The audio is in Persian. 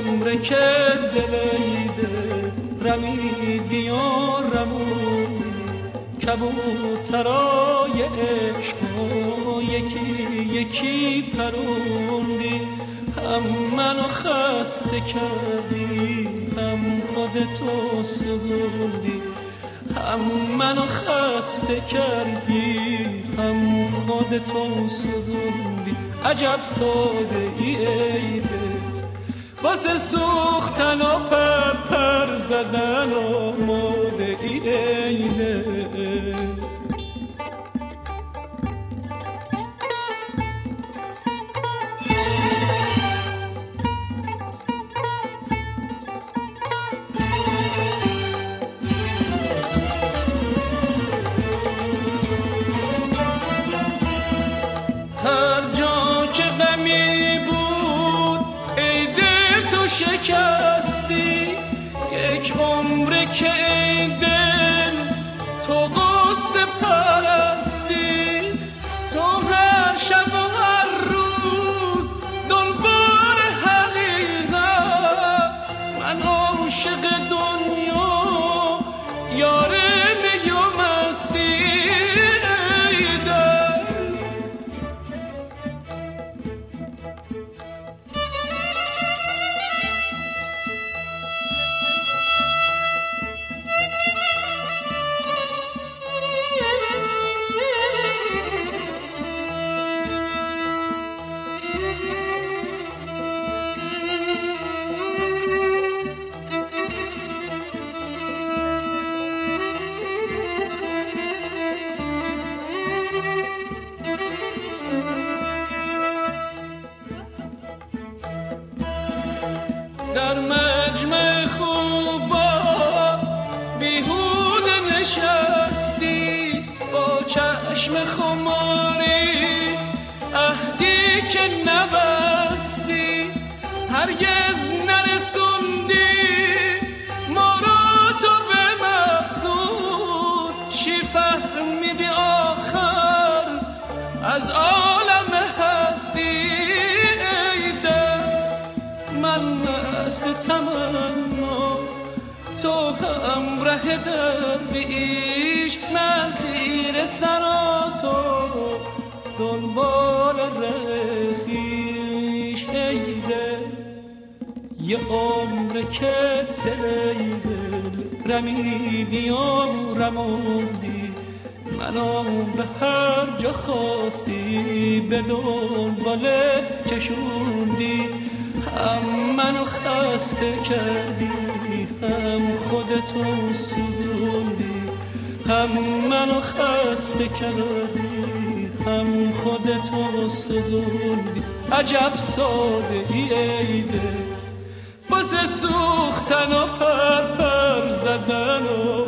عمر که دلیده رمیدی و رموندی کبوترای عشق یکی یکی پروندی هم منو خسته کردی هم خودتو سوزوندی هم منو خسته کردی هم خودتو سوزوندی عجب ساده ای ایده واسه سوختن و پر زدن و موده ای ایده هر جا که غمی بود ای دل تو شکستی یک عمره که ای دل تو قصه پرستی تو هر شب و هر روز دنبال حقیقت من عاشق دنیا یار می و مستی در مجمع خوبا بیهوده نشستی با چشم خماری عهدی که نبستی هرگز نرسوندی ما را تو به مقصود چی فهمیدی آخر از عالم هستی من است تمنا تو همراه درویش من خیره سرا تو دنبال رخیش ای دل یه عمر که دل رمیدی و رموندی منو به هر جا خواستی به دنبال کشوندی هم منو خسته کردی هم خودتو سوزوندی هم منو خسته کردی هم خودتو سوزوندی عجب ساده ای ایده واسه سوختن و پر زدن و